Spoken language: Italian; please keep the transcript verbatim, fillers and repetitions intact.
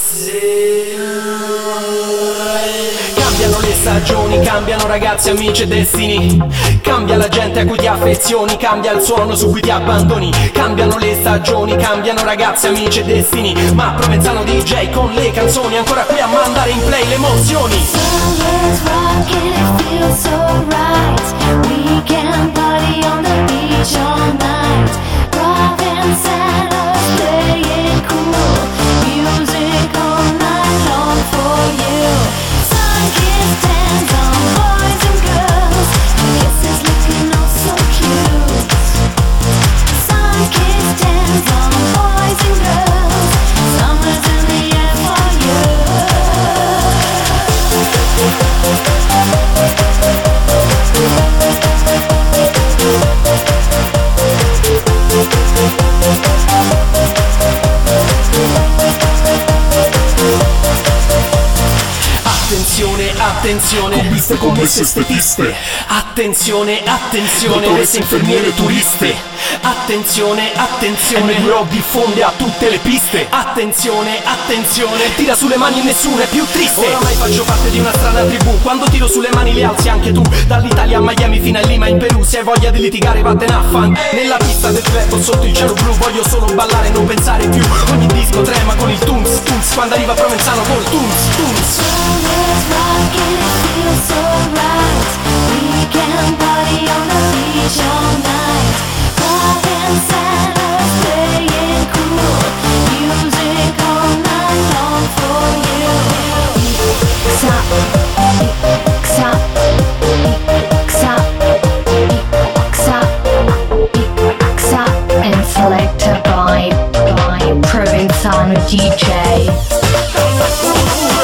Cambiano le stagioni, cambiano ragazzi, amici e destini. Cambia la gente a cui ti affezioni, cambia il suono su cui ti abbandoni. Cambiano le stagioni, cambiano ragazzi, amici e destini. Ma Provenzano D J con le canzoni, ancora qui a mandare in play le emozioni. Summer's rocking, it feels so right. We can party on the beach all night. Provençano staying cool. Music all night long for you. Sun-kissed hands on boys and girls. Kisses looking oh so cute. Sun-kissed hands on boys and girls. Summer's in the air for you. Attenzione, attenzione, commesse, commesse, estetiste. Attenzione, attenzione, dottoresse, infermiere, turiste. Attenzione, attenzione, M due O diffonde a tutte le piste. Attenzione, attenzione, tira sulle mani e nessuno è più triste. Oramai faccio parte di una strana tribù. Quando tiro sulle mani le alzi anche tu. Dall'Italia a Miami fino a Lima in Perù. Se hai voglia di litigare vattene a fan. Nella pista del club o sotto il cielo blu. Voglio solo ballare e non pensare più. Ogni disco trema con il Tunz, Tunz. Quando arriva Provenzano col Tunz, Tunz. Summer's rocking, it feels so right. We can party on the beach all night. Provenzano staying cool. Music all night long for you. Xa, xa, xa, xa, xa, and selected by by Provenzano D J.